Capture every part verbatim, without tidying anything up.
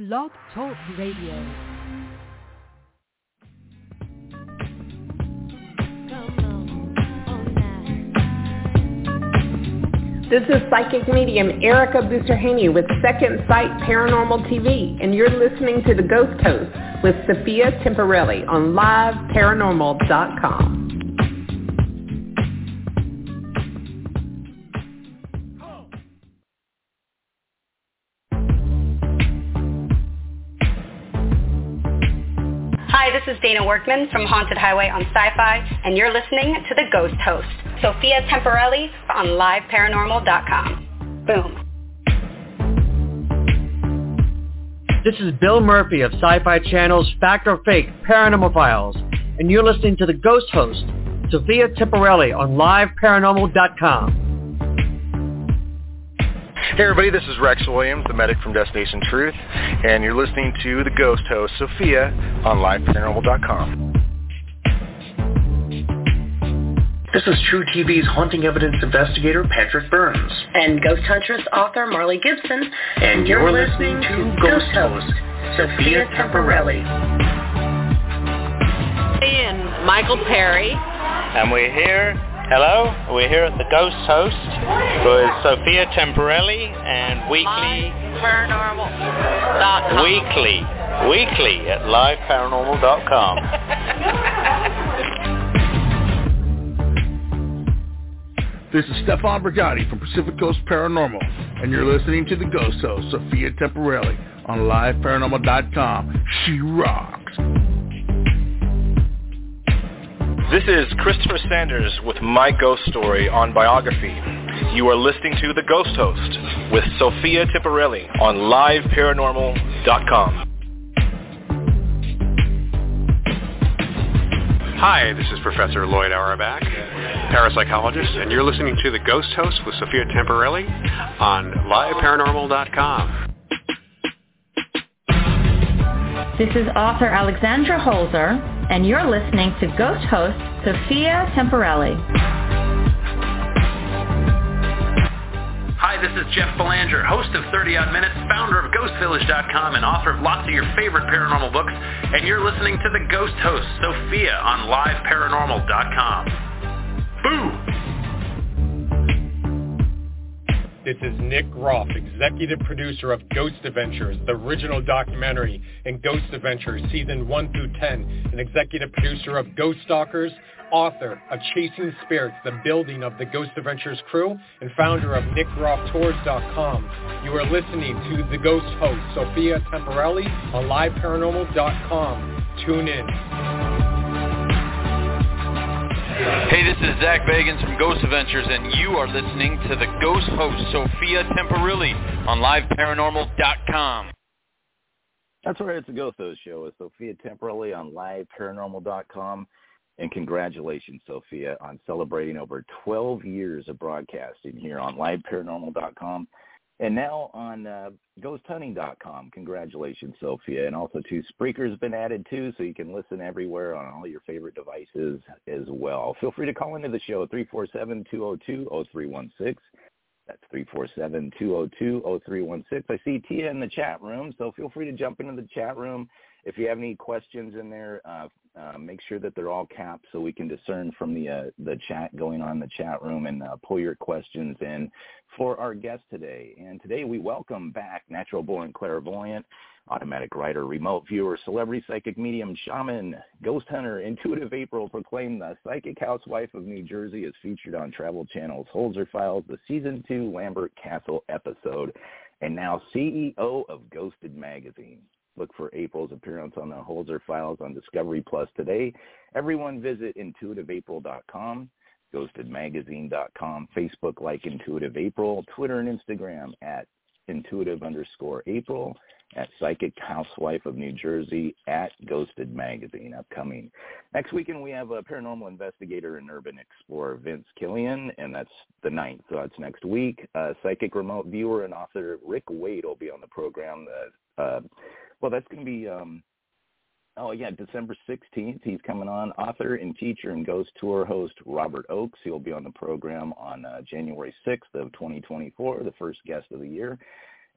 Blog Talk Radio. This is psychic medium Erica Busserhaney with Second Sight Paranormal T V, and you're listening to The Ghost Host with Sophia Temporelli on live paranormal dot com. Hi, this is Dana Workman from Haunted Highway on Sci-Fi, and you're listening to The Ghost Host, Sophia Temporelli on live paranormal dot com. Boom. This is Bill Murphy of Sci-Fi Channel's Fact or Fake Paranormal Files, and you're listening to The Ghost Host, Sophia Temporelli on live paranormal dot com. Hey everybody, this is Rex Williams, the medic from Destination Truth, and you're listening to The Ghost Host, Sophia, on live paranormal dot com. This is True T V's haunting evidence investigator, Patrick Burns. And Ghost Huntress author, Marley Gibson. And you're, you're listening, listening to Ghost Host, Sophia Temporelli. And Michael Perry. And we're here, hello, we're here at The Ghost Host with Sophia Temporelli and weekly... paranormal dot com. Weekly, weekly at live paranormal dot com. This is Stefan Brigatti from Pacific Coast Paranormal, and you're listening to The Ghost Host, Sophia Temporelli, on live paranormal dot com. She rocks. This is Christopher Sanders with My Ghost Story on Biography. You are listening to The Ghost Host with Sophia Temporelli on live paranormal dot com. Hi, this is Professor Lloyd Auerbach, parapsychologist, and you're listening to The Ghost Host with Sophia Temporelli on live paranormal dot com. This is author Alexandra Holzer, and you're listening to Ghost Host Sophia Temporelli. Hi, this is Jeff Belanger, host of thirty odd minutes, founder of ghost village dot com, and author of lots of your favorite paranormal books, and you're listening to The Ghost Host, Sophia, on live paranormal dot com. Boo! This is Nick Groff, executive producer of Ghost Adventures, the original documentary, and Ghost Adventures Season one through ten, and executive producer of Ghost Stalkers, author of Chasing Spirits, the building of the Ghost Adventures crew, and founder of nick groff tours dot com. You are listening to The Ghost Host, Sophia Temporelli, on live paranormal dot com. Tune in. Hey, this is Zach Bagans from Ghost Adventures, and you are listening to The Ghost Host, Sophia Temporelli, on live paranormal dot com. That's right, it's the Ghost Host Show with Sophia Temporelli on live paranormal dot com. And congratulations, Sophia, on celebrating over twelve years of broadcasting here on live paranormal dot com. And now on uh, ghost hunting dot com. Congratulations, Sophia. And also, too, Spreaker's been added, too, so you can listen everywhere on all your favorite devices as well. Feel free to call into the show at three four seven, two oh two, oh three one six. That's three four seven, two oh two, oh three one six. I see Tia in the chat room, so feel free to jump into the chat room. If you have any questions in there, uh, uh, make sure that they're all capped so we can discern from the uh, the chat going on in the chat room and uh, pull your questions in for our guest today. And today we welcome back natural born clairvoyant, automatic writer, remote viewer, celebrity psychic medium, shaman, ghost hunter, intuitive April, proclaimed the psychic housewife of New Jersey, is featured on Travel Channel's Holzer Files, the season two Lambert Castle episode, and now C E O of Ghosted Magazine. Look for April's appearance on the Holzer Files on Discovery Plus today. Everyone visit intuitive april dot com, ghosted magazine dot com, Facebook like Intuitive April, Twitter and Instagram at intuitive underscore April, at Psychic Housewife of New Jersey, at Ghosted Magazine upcoming. Next weekend we have a paranormal investigator and urban explorer, Vince Killian, and that's the ninth, so that's next week. Uh, psychic remote viewer and author Rick Wade will be on the program. Uh, uh, well, that's going to be, um, oh, yeah, December sixteenth. He's coming on. Author and teacher and ghost tour host Robert Oakes. He'll be on the program on uh, January sixth of twenty twenty-four, the first guest of the year.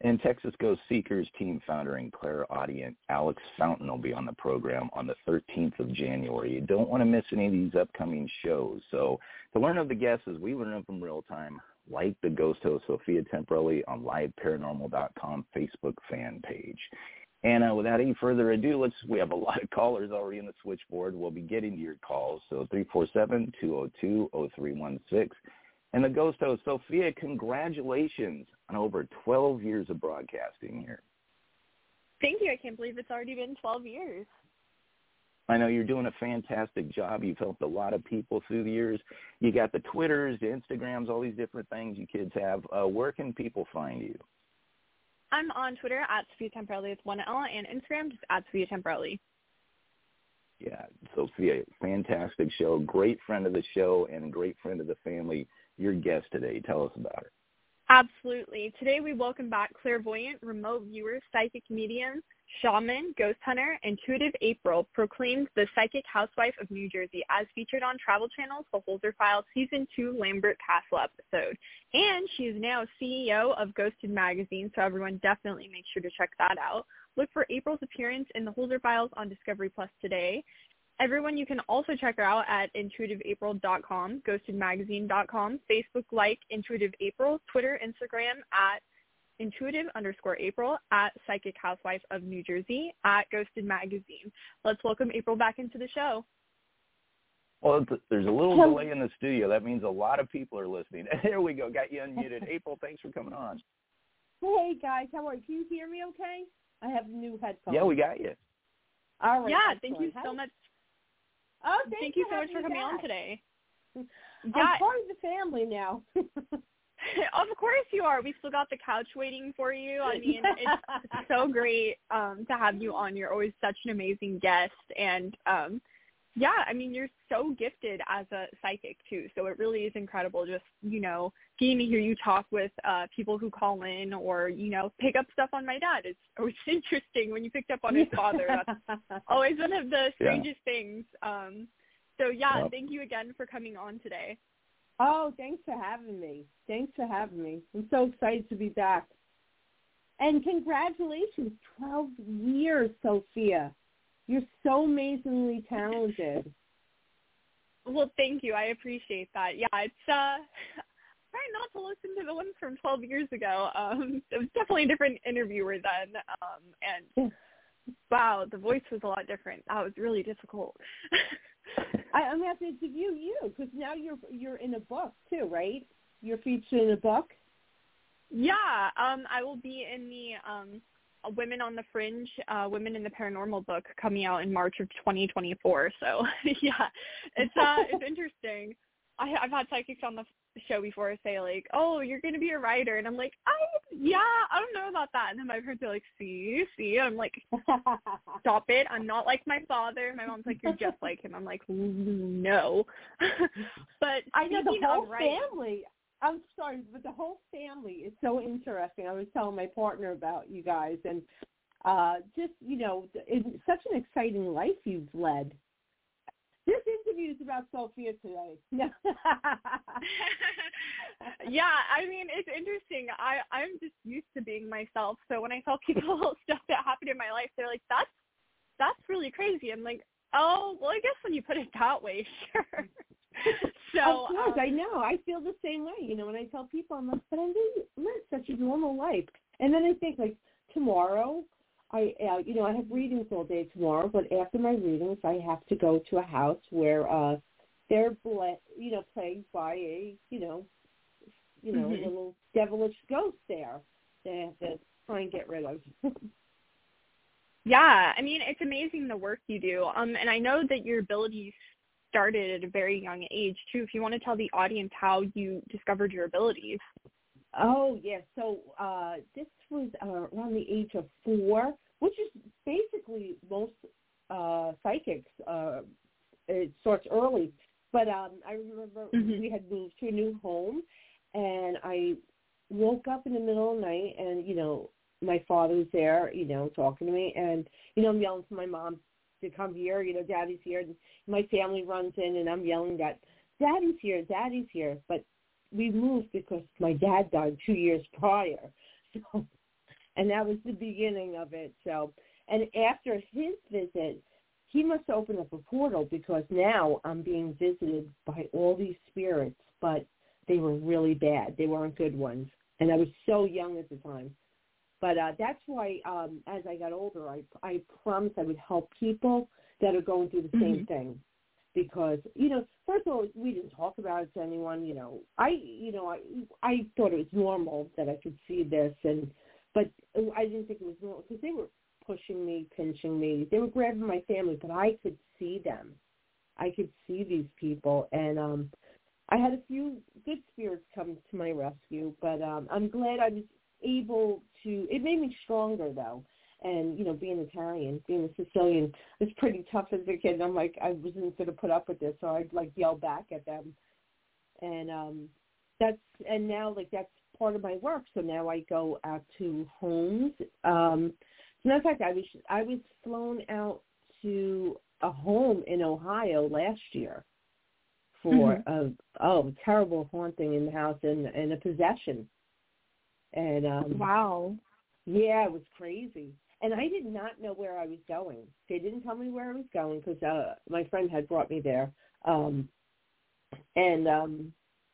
And Texas Ghost Seekers team founder and clairaudient Alex Fountain will be on the program on the thirteenth of January. You don't want to miss any of these upcoming shows. So to learn of the guests as we learn of them real time, like the Ghost Host Sophia Temperelli on live paranormal dot com Facebook fan page. And uh, without any further ado, let's we have a lot of callers already in the switchboard. We'll be getting to your calls. So three four seven, two oh two, oh three one six. And the Ghost Host, Sophia, congratulations on over twelve years of broadcasting here. Thank you. I can't believe it's already been twelve years. I know you're doing a fantastic job. You've helped a lot of people through the years. You got the Twitters, the Instagrams, all these different things you kids have. Uh, where can people find you? I'm on Twitter at Sophia Temperelli with one L, and Instagram just at Sophia Temperelli. Yeah, Sophia, fantastic show. Great friend of the show and a great friend of the family. Your guest today. Tell us about her. Absolutely. Today we welcome back clairvoyant, remote viewer, psychic medium, shaman, ghost hunter, intuitive April, proclaimed the psychic housewife of New Jersey, as featured on Travel Channel's The Holzer Files Season two Lambert Castle episode. And she is now C E O of Ghosted Magazine, so everyone definitely make sure to check that out. Look for April's appearance in The Holzer Files on Discovery Plus today. Everyone, you can also check her out at intuitive april dot com, ghosted magazine dot com, Facebook like Intuitive April, Twitter, Instagram at intuitive underscore April, at Psychic Housewife of New Jersey, at Ghosted Magazine. Let's welcome April back into the show. Well, there's a little delay in the studio. That means a lot of people are listening. There we go. Got you unmuted. April, thanks for coming on. Hey, guys. How are you? Can you hear me okay? I have new headphones. Yeah, we got you. All right. Yeah, excellent. thank you so much. Oh, thank you so much for coming on today. Yeah. I'm part of the family now. Of course you are. We still got the couch waiting for you. I mean, it's so great um, to have you on. You're always such an amazing guest. And, um, yeah, I mean, you're so gifted as a psychic, too. So it really is incredible just, you know, getting to hear you talk with uh, people who call in or, you know, pick up stuff on my dad. It's always interesting when you picked up on his father. That's always one of the strangest yeah. things. Um, so, yeah, yep. Thank you again for coming on today. Oh, thanks for having me. Thanks for having me. I'm so excited to be back. And congratulations, twelve years, Sophia. You're so amazingly talented. Well, thank you. I appreciate that. Yeah, it's uh, try not to listen to the ones from twelve years ago. Um, it was definitely a different interviewer then. Um, and wow, the voice was a lot different. That was really difficult. I, I'm going to have to interview you because now you're you're in a book too, right? You're featured in a book. Yeah, um, I will be in the um, Women on the Fringe, uh, Women in the Paranormal book coming out in March of twenty twenty-four. So yeah, it's uh, it's interesting. I, I've had psychics on the show before say like, "Oh, you're going to be a writer," and I'm like, "I yeah, I don't know about that." And then my parents are like, "See, see," I'm like, "Stop it! I'm not like my father." My mom's like, "You're just like him." I'm like, "No," but I know the whole writing, family. I'm sorry, but the whole family is so interesting. I was telling my partner about you guys, and uh, just, you know, it's such an exciting life you've led. This interview is about Sophia today. Yeah, I mean, it's interesting. I, I'm just used to being myself, so when I tell people stuff that happened in my life, they're like, that's, that's really crazy. I'm like, oh, well, I guess when you put it that way, sure. So, of course, um, I know. I feel the same way. You know, when I tell people, I'm like, but I live, live such a normal life. And then I think, like, tomorrow, I, uh, you know, I have readings all day tomorrow, but after my readings, I have to go to a house where uh, they're, ble- you know, plagued by a, you know, you know, mm-hmm. a little devilish ghost there. They have to try and get rid of. Yeah, I mean, it's amazing the work you do. Um, and I know that your abilities started at a very young age, too. If you want to tell the audience how you discovered your abilities. Oh, yes. Yeah. So uh, this was uh, around the age of four, which is basically most uh, psychics. Uh, it starts early. But um, I remember mm-hmm. we had moved to a new home, and I woke up in the middle of the night, and, you know, my father was there, you know, talking to me, and, you know, I'm yelling for my mom to come here, you know, Daddy's here. And my family runs in, and I'm yelling that, Daddy's here, Daddy's here. But we moved because my dad died two years prior. So and that was the beginning of it. So, and after his visit, he must have opened up a portal because now I'm being visited by all these spirits, but they were really bad. They weren't good ones, and I was so young at the time. But uh, that's why, um, as I got older, I I promised I would help people that are going through the mm-hmm. same thing. Because, you know, first of all, we didn't talk about it to anyone, you know. I, you know, I I thought it was normal that I could see this, and but I didn't think it was normal because they were pushing me, pinching me. They were grabbing my family, but I could see them. I could see these people, and um, I had a few good spirits come to my rescue, but um, I'm glad I was able to, it made me stronger, though. And, you know, being Italian, being a Sicilian, it's pretty tough as a kid. I'm like, I wasn't going to put up with this, so I'd, like, yell back at them. And um, that's, and now, like, that's part of my work. So now I go out to homes. Um, as a matter of fact, I was, I was flown out to a home in Ohio last year for mm-hmm. a, oh, terrible haunting in the house and, and a possession. And um, wow. Yeah, it was crazy. And I did not know where I was going. They didn't tell me where I was going because uh, my friend had brought me there. Um, and um,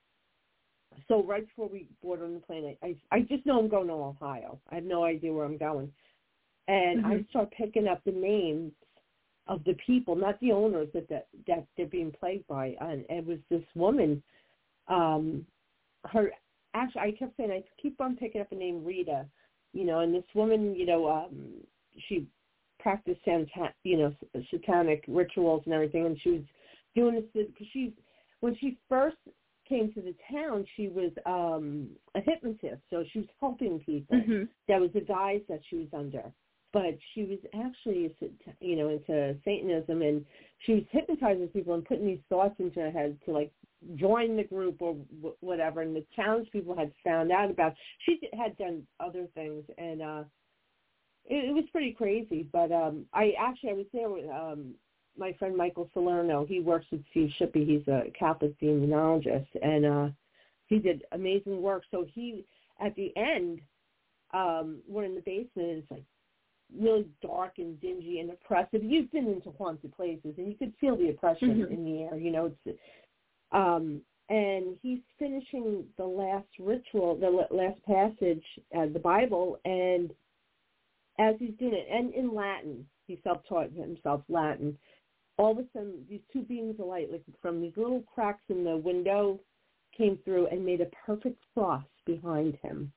so right before we boarded on the plane, I, I, I just know I'm going to Ohio. I have no idea where I'm going. And mm-hmm. I start picking up the names of the people, not the owners that, that, that they're being plagued by. And it was this woman, um, her, actually, I kept saying, I keep on picking up the name Rita. You know, and this woman, you know, um, she practiced, santa- you know, satanic rituals and everything, and she was doing this because she, when she first came to the town, she was um, a hypnotist, so she was helping people. Mm-hmm. That was the guise that she was under, but she was actually, you know, into Satanism, and she was hypnotizing people and putting these thoughts into her head to, like, join the group or whatever, and the challenge people had found out about. She had done other things, and uh, it, it was pretty crazy. But um, I actually, I was there with um, my friend Michael Salerno. He works with Steve Shippey. He's a Catholic demonologist, and uh, he did amazing work. So he, at the end, um, we're in the basement, and it's like really dark and dingy and oppressive. You've been into haunted places, and you could feel the oppression mm-hmm. in the air. You know, it's Um, and he's finishing the last ritual, the last passage of the Bible, and as he's doing it, and in Latin, he self-taught himself Latin, all of a sudden these two beams of light, like from these little cracks in the window, came through and made a perfect cross behind him.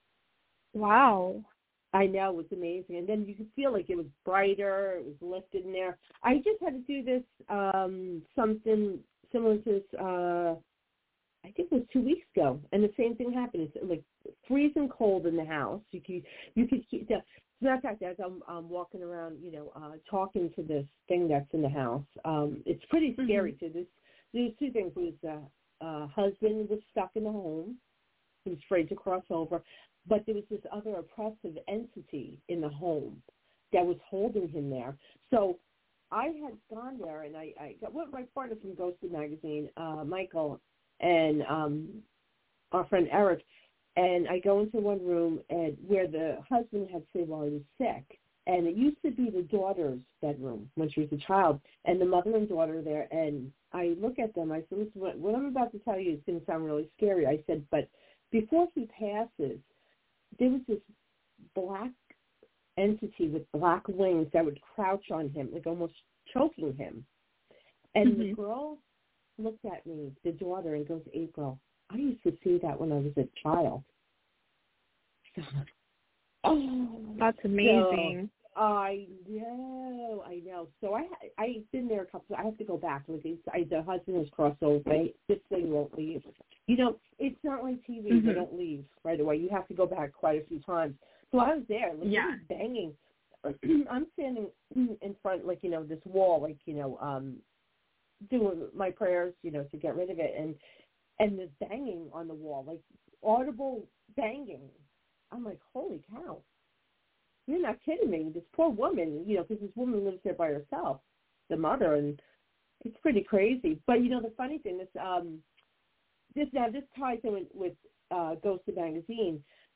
Wow. I know, it was amazing. And then you could feel like it was brighter, it was lifted in there. I just had to do this, um, something similar to this, uh, I think it was two weeks ago, and the same thing happened. It's like freezing cold in the house. You could, you could keep, as a matter of fact, as I'm um, walking around, you know, uh, talking to this thing that's in the house, um, it's pretty scary mm-hmm. too. There's, there's two things. His uh, uh, husband was stuck in the home. He was afraid to cross over. But there was this other oppressive entity in the home that was holding him there. So I had gone there, and I, I got with my partner from Ghosted Magazine, uh, Michael, and um, our friend Eric, and I go into one room and where the husband had stayed while he was sick, and it used to be the daughter's bedroom when she was a child, and the mother and daughter there, and I look at them, I said, listen, what, what I'm about to tell you is going to sound really scary. I said, but before he passes, there was this black entity with black wings that would crouch on him, like almost choking him. And mm-hmm. the girl looked at me, the daughter, and goes, April, I used to see that when I was a child. Oh, that's amazing. So, I know, I know. So I, I've been there a couple. I have to go back. Like I, the husband has crossed over. This thing won't leave. You know, it's not like T V. Mm-hmm. They don't leave right away. You have to go back quite a few times. So I was there, like yeah. was banging. I'm standing in front, like you know, this wall, like you know, um, doing my prayers, you know, to get rid of it, and and the banging on the wall, like audible banging. I'm like, holy cow. You're not kidding me. This poor woman, you know, because this woman lives there by herself, the mother, and it's pretty crazy. But, you know, the funny thing is, um, this now this ties in with, with uh, Ghosted Magazine.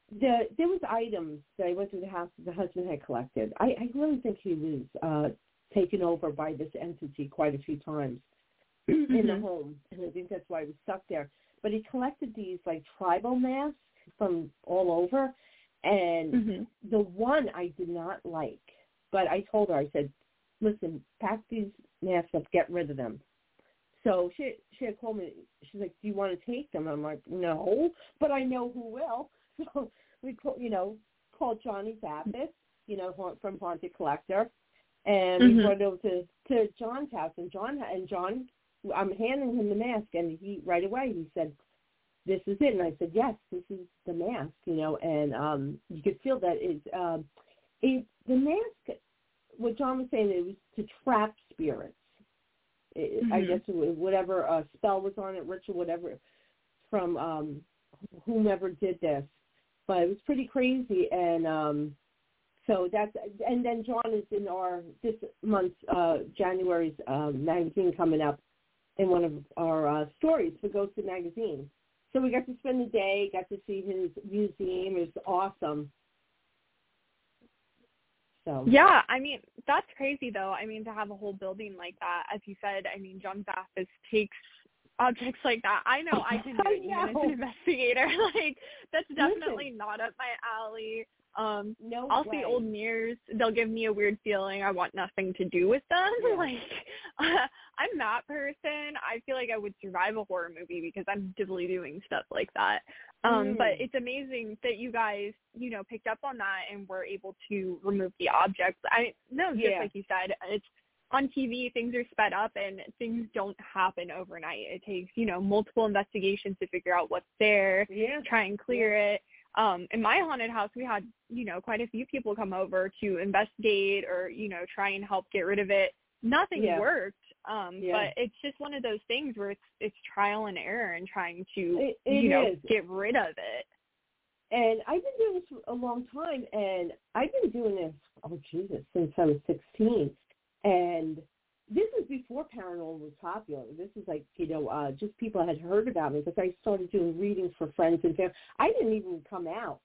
the there was items that I went to the house that the husband had collected. I, I really think he was uh, taken over by this entity quite a few times mm-hmm. in the home, and I think that's why he was stuck there. But he collected these like tribal masks from all over, and mm-hmm. the one I did not like. But I told her, I said, "Listen, pack these masks up, get rid of them." So she she had called me. She's like, "Do you want to take them?" I'm like, "No, but I know who will." So we, call, you know, called Johnny Zappis, you know, from Haunted Collector, and mm-hmm. we brought it over to, to John's house. And John and John, I'm handing him the mask, and he right away he said, "This is it." And I said, "Yes, this is the mask." You know, and um, you could feel that it's um, it, the mask. What John was saying, it was to trap spirits. It, mm-hmm. I guess whatever uh, spell was on it, ritual, whatever, from um, whomever did this. But it was pretty crazy, and um, so that's. And then John is in our this month's uh, January's uh, magazine coming up in one of our uh, stories for Ghosted Magazine. So we got to spend the day, got to see his museum. It was awesome. So. Yeah, I mean, that's crazy, though. I mean, to have a whole building like that, as you said, I mean, John Zappis takes objects like that. I know I can do it even as an investigator. Like, that's definitely Listen. not up my alley. Um, no I'll way. see old mirrors. They'll give me a weird feeling. I want nothing to do with them. Yeah. Like, uh, I'm that person. I feel like I would survive a horror movie because I'm actively doing stuff like that. Um, mm. But it's amazing that you guys, you know, picked up on that and were able to remove the objects. I no, just yeah. like you said, it's on T V, things are sped up and things don't happen overnight. It takes, you know, multiple investigations to figure out what's there, yeah. try and clear yeah. it. Um, in my haunted house, we had, you know, quite a few people come over to investigate or, you know, try and help get rid of it. Nothing yeah. worked. Um, yeah. but it's just one of those things where it's, it's trial and error and trying to, it, it you know, is. get rid of it. And I've been doing this for a long time, and I've been doing this, oh, Jesus, since I was sixteen. And this is before paranormal was popular. This is like, you know, uh, just people had heard about me because I started doing readings for friends and family. I didn't even come out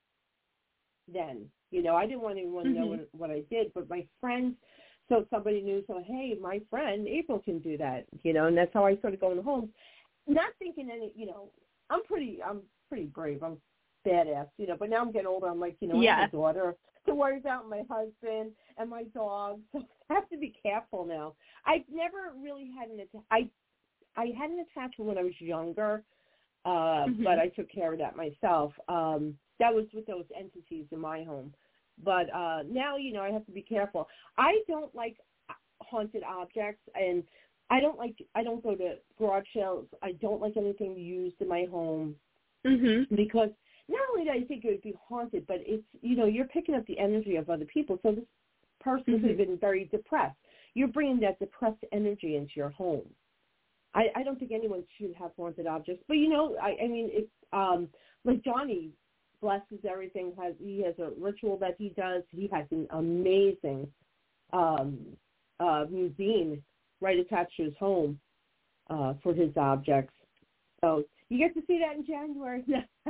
then. You know, I didn't want anyone to mm-hmm. know what, what I did, but my friends, so somebody knew, so, hey, my friend April can do that, you know, and that's how I started going to homes. Not thinking any, you know, I'm pretty, I'm pretty brave. I'm badass, you know, but now I'm getting older. I'm like, you know, yeah. I have a daughter to worry about, my husband and my dog, so I have to be careful now. I've never really had an atta- I I had an attachment when I was younger, uh, mm-hmm. but I took care of that myself. Um, that was with those entities in my home. But uh, now, you know, I have to be careful. I don't like haunted objects, and I don't like, I don't go to garage sales. I don't like anything used in my home mm-hmm. because not only do I think it would be haunted, but it's, you know, you're picking up the energy of other people. So this person mm-hmm. could have been very depressed. You're bringing that depressed energy into your home. I, I don't think anyone should have haunted objects. But, you know, I, I mean, it's um, like Johnny blesses everything. Has He has a ritual that he does. He has an amazing um, uh, museum right attached to his home uh, for his objects. So you get to see that in January.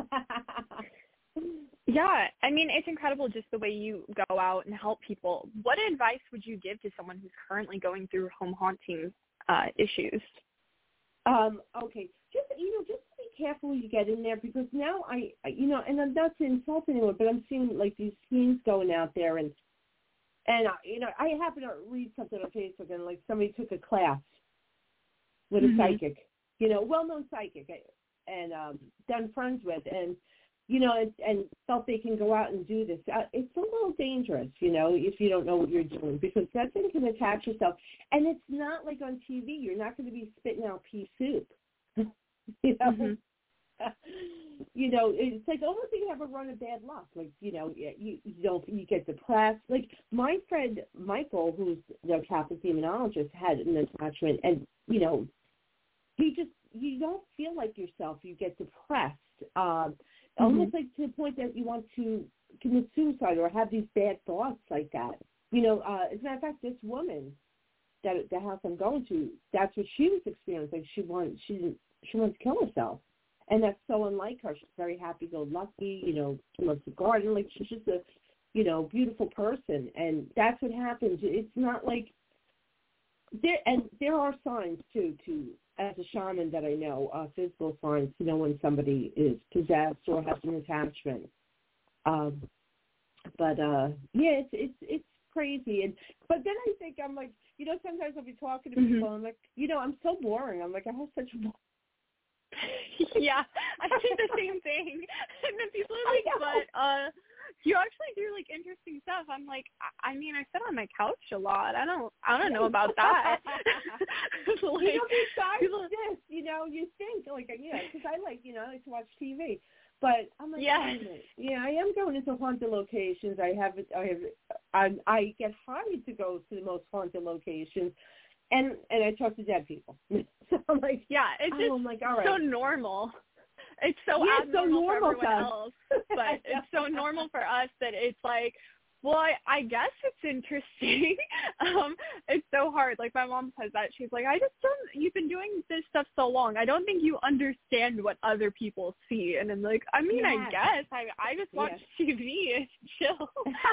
Yeah, I mean, it's incredible just the way you go out and help people. What advice would you give to someone who's currently going through home haunting uh, issues? Um, okay, just, you know, just be careful when you get in there because now I, you know, and I'm not to insult anyone, but I'm seeing like these teens going out there and, and, uh, you know, I happen to read something on Facebook and like somebody took a class with a mm-hmm. psychic, you know, well-known psychic and um, done friends with and, you know, and, and felt they can go out and do this. Uh, it's a little dangerous, you know, if you don't know what you're doing, because that thing can attach yourself. And it's not like on T V. You're not going to be spitting out pea soup, you know. Mm-hmm. You know, it's like almost like you have a run of bad luck. Like, you know, you, you don't, you get depressed. Like my friend Michael, who's the Catholic demonologist, had an attachment, and you know, he just, you don't feel like yourself. You get depressed. Um, Mm-hmm. Almost like to the point that you want to commit suicide or have these bad thoughts like that. You know, uh, as a matter of fact, this woman, that the house I'm going to, that's what she was experiencing. She wanted, she didn't, she wanted to kill herself, And that's so unlike her. She's very happy-go-lucky, you know, she loves the garden. Like, she's just a, you know, beautiful person. And that's what happens. It's not like, there, and there are signs, too, to as a shaman that I know, uh, physical signs to know when somebody is possessed or has an attachment. Um, but, uh, yeah, it's, it's, it's crazy. And but then I think, I'm like, you know, sometimes I'll be talking to people, mm-hmm. and I'm like, you know, I'm so boring. I'm like, I have such a yeah, I say the same thing. And then people are like, but uh, you actually do like interesting stuff. I'm like, I, I mean, I sit on my couch a lot. I don't, I don't know about that. like, you know, besides people, this, you know, you think like, yeah, because I like, you know, I like to watch T V. But I'm like, yes. yeah, I am going into haunted locations. I have, I have, I, I get hired to go to the most haunted locations. And and I talk to dead people. So I'm like, yeah, it's just oh, like, all right. so normal. It's so yeah, abnormal so normal for everyone else, but it's so normal for us that it's like, well, I, I guess it's interesting. um, it's so hard. Like, my mom says that. She's like, I just don't, you've been doing this stuff so long. I don't think you understand what other people see. And I'm like, I mean, yeah. I guess. I I just watch yeah. T V and chill.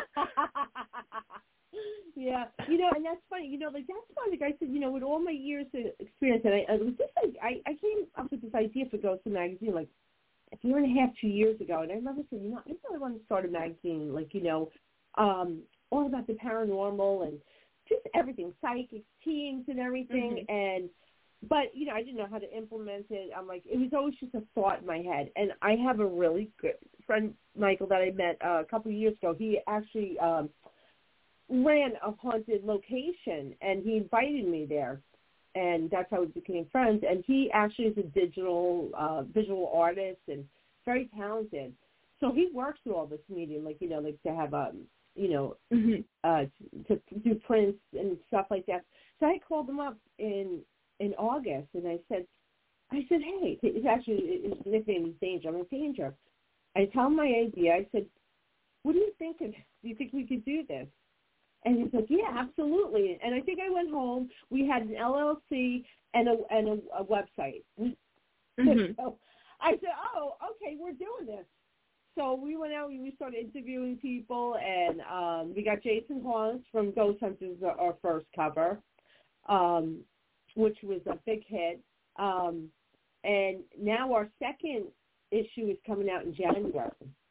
Yeah, you know, and that's funny. You know, like that's why, like I said, you know, with all my years of experience, and I, it was just like I, I came up with this idea for Ghost Magazine like a year and a half, two years ago, and I remember saying, you know, I really want to start a magazine, like you know, um, all about the paranormal and just everything, psychics, teams, and everything, mm-hmm. and but you know, I didn't know how to implement it. I'm like, it was always just a thought in my head, and I have a really good friend, Michael, that I met uh, a couple of years ago. He actually. Um, ran a haunted location, and he invited me there, and that's how we became friends. And he actually is a digital uh, visual artist and very talented. So he works with all this medium, like you know, like to have um, you know, mm-hmm. uh, to, to do prints and stuff like that. So I called him up in in August, and I said, I said, hey, it's actually his nickname is Danger. I'm in Danger. I tell him my idea. I said, what do you think? Do you think we could do this? And he said, yeah, absolutely. And I think I went home. We had an L L C and a and a, a website. Mm-hmm. So I said, oh, okay, we're doing this. So we went out and we started interviewing people, and um, we got Jason Hawes from Ghost Hunters, our first cover, um, which was a big hit. Um, and now our second issue is coming out in January,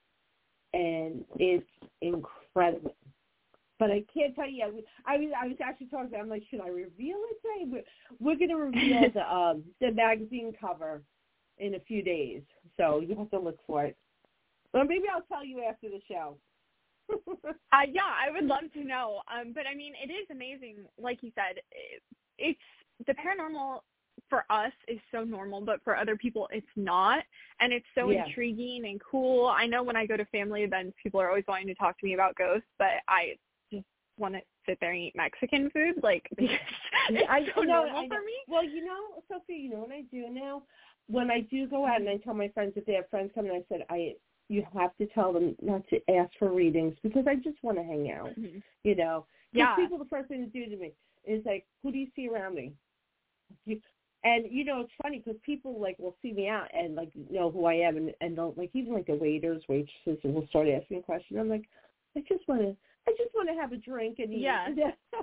and it's incredible. But I can't tell you. I was I was actually talking. I'm like, should I reveal it today? We're, we're going to reveal the um, the magazine cover in a few days, so you have to look for it. Well, maybe I'll tell you after the show. uh, yeah, I would love to know. Um, but I mean, it is amazing. Like you said, it, it's the paranormal for us is so normal, but for other people, it's not. And it's so yeah. intriguing and cool. I know when I go to family events, people are always wanting to talk to me about ghosts, but I just want to sit there and eat Mexican food, like, because it's I, so know, normal I for me. Well, you know, Sophie, you know what I do now? When I do go out and I tell my friends, if they have friends coming, I said, I you have to tell them not to ask for readings because I just want to hang out, mm-hmm. you know? Yeah. People, the first thing to do to me is like, who do you see around me? You, and, you know, it's funny because people, like, will see me out and, like, know who I am. And, and they'll, like, even, like, the waiters, waitresses, and will start asking a question. I'm like, I just want to, I just want to have a drink and eat. Yeah.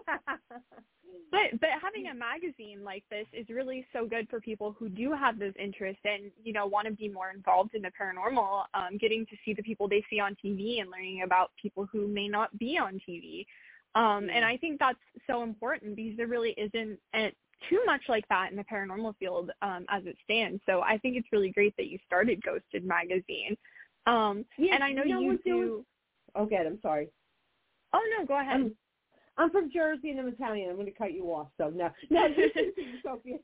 But but having a magazine like this is really so good for people who do have those interests and, you know, want to be more involved in the paranormal, um, getting to see the people they see on T V and learning about people who may not be on T V. Um, and I think that's so important because there really isn't a, too much like that in the paranormal field um, as it stands. So I think it's really great that you started Ghosted Magazine. Um, yeah, and I know you, know, you do. Doing... Okay, I'm sorry. Oh, no, go ahead. I'm, I'm from Jersey and I'm Italian. I'm going to cut you off. So, no. No, Sophie.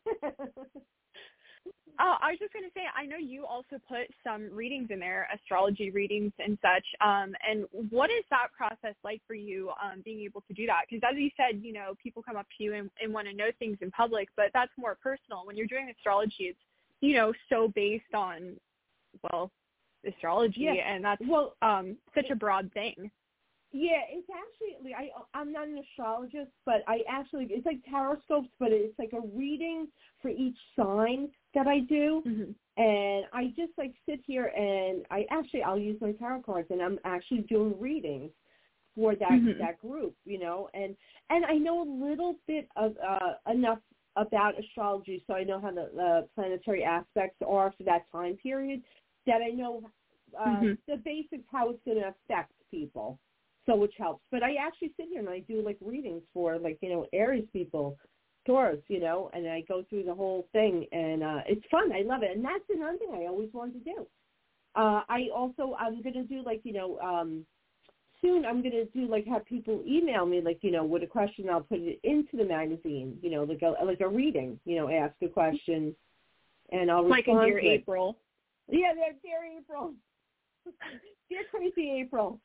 Oh, I was just going to say, I know you also put some readings in there, astrology readings and such. Um, and what is that process like for you, um, being able to do that? Because as you said, you know, people come up to you and, and want to know things in public, but that's more personal. When you're doing astrology, it's, you know, so based on, well, astrology, yeah. and that's well, um, such a broad thing. Yeah, it's actually, I, I'm not an astrologist, but I actually, it's like tarot scopes, but it's like a reading for each sign that I do. Mm-hmm. And I just like sit here and I actually, I'll use my tarot cards and I'm actually doing readings for that, mm-hmm. that group, you know, and, and I know a little bit of, uh, enough about astrology. So I know how the uh, planetary aspects are for that time period, that I know uh, mm-hmm. the basics, how it's going to affect people. So which helps. But I actually sit here and I do like readings for like, you know, Aries people, Taurus, you know, and I go through the whole thing and uh, it's fun. I love it. And that's another thing I always wanted to do. Uh, I also, I'm going to do like, you know, um, soon I'm going to do like have people email me like, you know, with a question, I'll put it into the magazine, you know, like a, like a reading, you know, ask a question and I'll like respond a Dear to it. April. Yeah, Dear April. Dear Crazy April.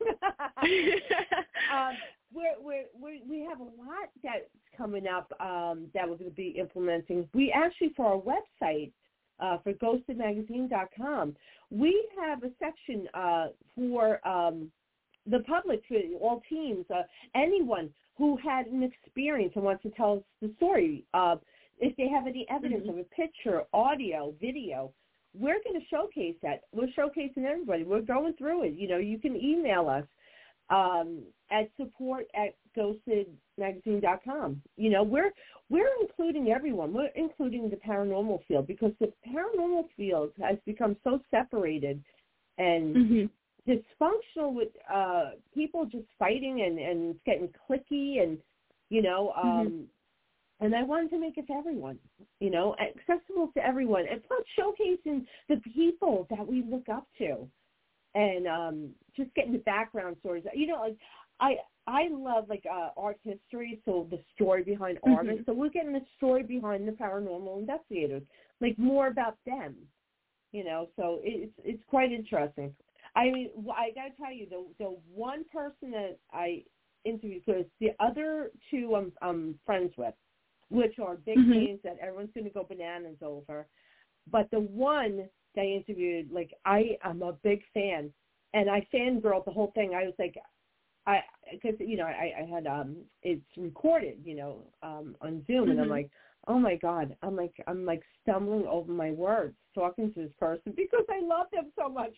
um, we're, we're, we're, we have a lot that's coming up um, that we're going to be implementing. We actually, for our website, uh, for ghosted magazine dot com, we have a section uh, for um, the public, for all teams, uh, anyone who had an experience and wants to tell us the story. Uh, if they have any evidence mm-hmm. of a picture, audio, video, we're going to showcase that. We're showcasing everybody. We're going through it. You know, you can email us um, at support at ghosted magazine dot com. You know, we're we're including everyone. We're including the paranormal field because the paranormal field has become so separated and mm-hmm. dysfunctional with uh, people just fighting and, and it's getting cliquey and, you know, um, mm-hmm. and I wanted to make it for everyone, you know, accessible to everyone. And plus showcasing the people that we look up to and um, just getting the background stories. You know, like I I love, like, uh, art history, so the story behind mm-hmm. artists. So we're getting the story behind the paranormal investigators, like more about them, you know. So it's it's quite interesting. I mean, I got to tell you, the the one person that I interviewed, because the other two I'm, I'm friends with, which are big mm-hmm. names that everyone's going to go bananas over. But the one that I interviewed, like, I am a big fan, and I fangirled the whole thing. I was like, I, because, you know, I, I had, um, it's recorded, you know, um, on Zoom, mm-hmm. and I'm like, oh my God, I'm like, I'm like stumbling over my words talking to this person because I love them so much.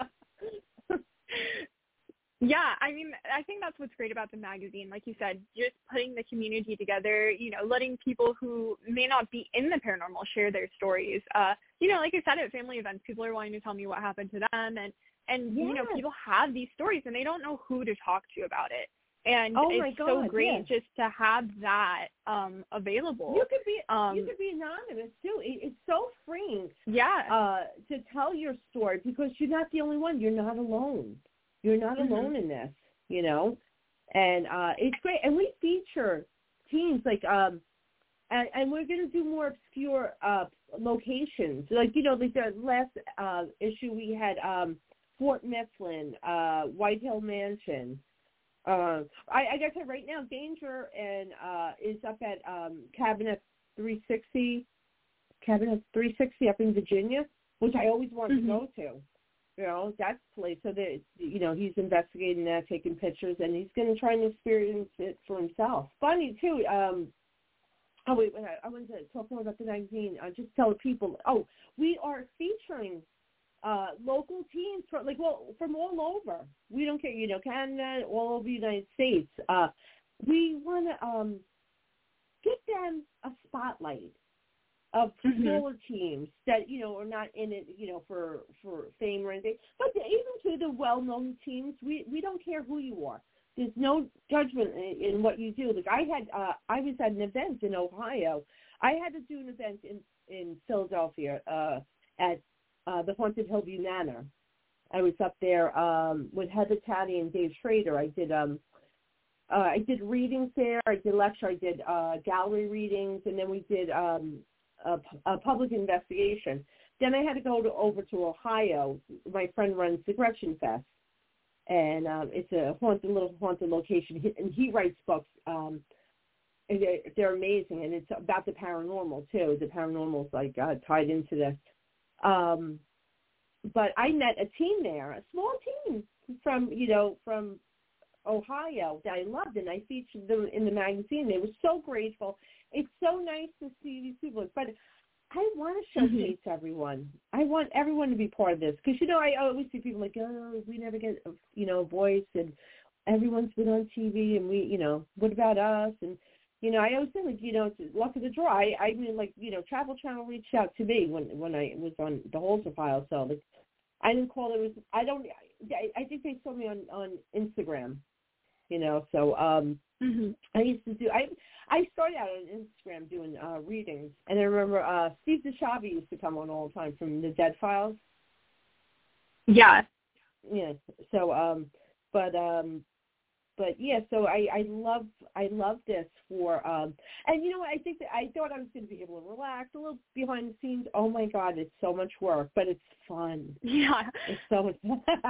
Yeah, I mean, I think that's what's great about the magazine. Like you said, just putting the community together, you know, letting people who may not be in the paranormal share their stories. Uh, you know, like I said, at family events, people are wanting to tell me what happened to them. And, and yes. you know, people have these stories and they don't know who to talk to about it. And oh it's God, so great yes. just to have that um, available. You could be um, you could be anonymous too. It, it's so freeing. Yeah. Uh, to tell your story because you're not the only one. You're not alone. You're not mm-hmm. alone in this, you know. And uh, it's great. And we feature teams like, um, and, and we're going to do more obscure uh, locations. Like, you know, like the last uh, issue we had um, Fort Mifflin, uh, White Hill Mansion. Uh, I, I got to say right now, Danger and uh, is up at um, Cabinet three sixty, Cabinet three sixty up in Virginia, which I always wanted mm-hmm. to go to. You know, that place. So that, you know, he's investigating that, taking pictures, and he's going to try and experience it for himself. Funny too. Um, oh wait, wait, I wanted to talk more about the magazine. I uh, just tell people. Oh, we are featuring Uh, local teams from like well from all over. We don't care, you know, Canada, all over the United States. Uh, we want to um, give them a spotlight of mm-hmm. smaller teams that you know are not in it, you know, for for fame or anything. But even to the well-known teams, we we don't care who you are. There's no judgment in, in what you do. Like I had, uh, I was at an event in Ohio. I had to do an event in in Philadelphia uh, at. Uh, the Haunted Hillview Manor. I was up there um, with Heather Taddy and Dave Schrader. I did um, uh, I did readings there. I did lecture. I did uh, gallery readings, and then we did um, a, a public investigation. Then I had to go to, over to Ohio. My friend runs the Gretchen Fest, and um, it's a haunted little haunted location. He, and he writes books. Um, and they're, they're amazing, and it's about the paranormal too. The paranormal's like uh, tied into this. Um, but I met a team there, a small team from, you know, from Ohio that I loved, and I featured them in the magazine. They were so grateful. It's so nice to see these people. But I want to showcase mm-hmm. everyone. I want everyone to be part of this because, you know, I always see people like, oh, we never get, you know, a voice and everyone's been on T V and we, you know, what about us? And, you know, I always say, like, you know, it's luck of the draw. I, I mean, like, you know, Travel Channel reached out to me when when I was on the Holzer File. So, like, I didn't call it. Was I don't, I, I think they saw me on, on Instagram, you know, so um, mm-hmm. I used to do, I I started out on Instagram doing uh, readings. And I remember uh, Steve DeShavi used to come on all the time from the Dead Files. Yeah. Yeah. So, um, but, um, But yeah, so I, I love I love this for um and you know what I think that I thought I was going to be able to relax a little behind the scenes. Oh my God, it's so much work, but it's fun. Yeah, it's so much.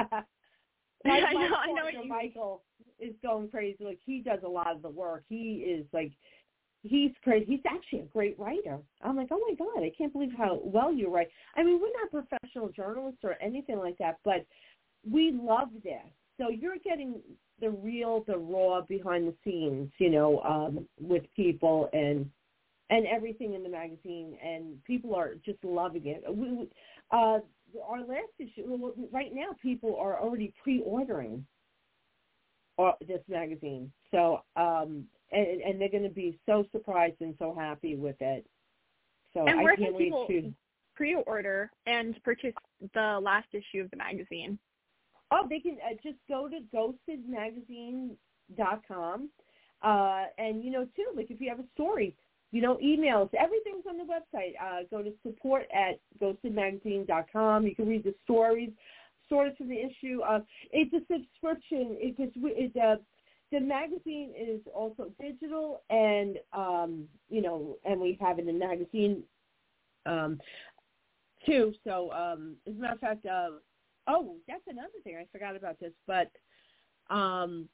my, I know, my I know what you Michael is going crazy. Like he does a lot of the work. He is like he's crazy. He's actually a great writer. I'm like, oh my God, I can't believe how well you write. I mean, we're not professional journalists or anything like that, but we love this. So you're getting the real, the raw behind the scenes, you know, um, with people and and everything in the magazine, and people are just loving it. We, uh, our last issue, right now, people are already pre-ordering this magazine, so um, and, and they're going to be so surprised and so happy with it. So and I where can't can wait people to pre-order and purchase the last issue of the magazine? Oh, they can uh, just go to ghosted magazine dot com. Uh, and, you know, too, like if you have a story, you know, emails, everything's on the website. Uh, go to support at ghosted magazine dot com. You can read the stories, stories from the issue. Uh, it's a subscription. It just, it, uh, the magazine is also digital and, um, you know, and we have it in magazine um, too. So, um, as a matter of fact, uh, oh, that's another thing. I forgot about this. But um,